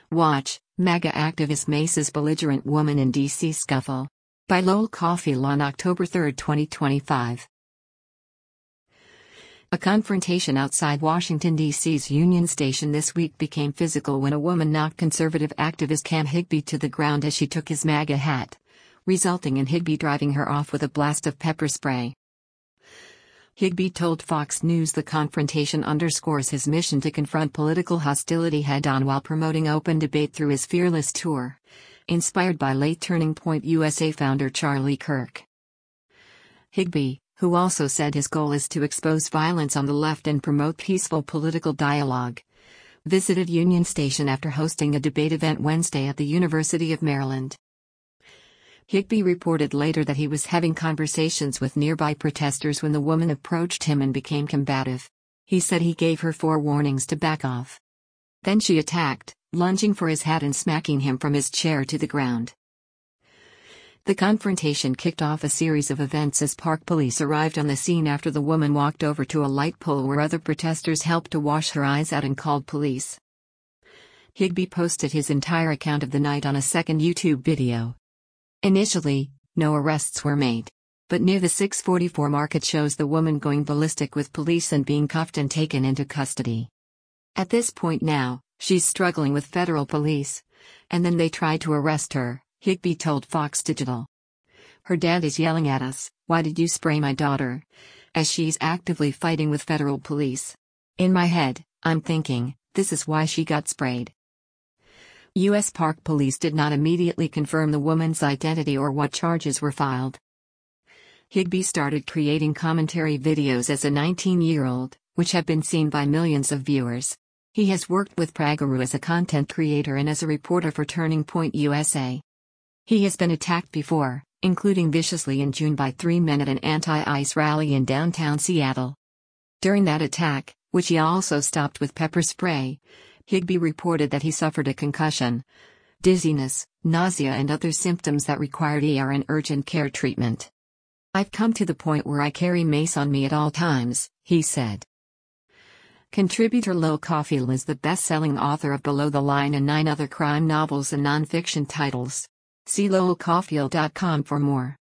Watch, MAGA activist maces belligerent woman in D.C. scuffle. By Lowell Cauffiel on October 3, 2025. A confrontation outside Washington, D.C.'s Union Station this week became physical when a woman knocked conservative activist Cam Higbee to the ground as she took his MAGA hat, resulting in Higbee driving her off with a blast of pepper spray. Higbee told Fox News the confrontation underscores his mission to confront political hostility head-on while promoting open debate through his Fearless Tour, inspired by late Turning Point USA founder Charlie Kirk. Higbee, who also said his goal is to expose violence on the left and promote peaceful political dialogue, visited Union Station after hosting a debate event Wednesday at the University of Maryland. Higbee reported later that he was having conversations with nearby protesters when the woman approached him and became combative. He said he gave her 4 warnings to back off. Then she attacked, lunging for his hat and smacking him from his chair to the ground. The confrontation kicked off a series of events as park police arrived on the scene after the woman walked over to a light pole where other protesters helped to wash her eyes out and called police. Higbee posted his entire account of the night on a second YouTube video. Initially, no arrests were made. But near the 644 mark it shows the woman going ballistic with police and being cuffed and taken into custody. At this point now, she's struggling with federal police. And then they tried to arrest her, Higbee told Fox Digital. Her dad is yelling at us, "Why did you spray my daughter?" as she's actively fighting with federal police. In my head, I'm thinking, this is why she got sprayed. U.S. Park Police did not immediately confirm the woman's identity or what charges were filed. Higbee started creating commentary videos as a 19-year-old, which have been seen by millions of viewers. He has worked with PraGuru as a content creator and as a reporter for Turning Point USA. He has been attacked before, including viciously in June by 3 men at an anti-ICE rally in downtown Seattle. During that attack, which he also stopped with pepper spray, Higbee reported that he suffered a concussion, dizziness, nausea and other symptoms that required ER and urgent care treatment. "I've come to the point where I carry mace on me at all times," he said. Contributor Lowell Cauffiel is the best-selling author of Below the Line and 9 other crime novels and nonfiction titles. See lowellcauffiel.com for more.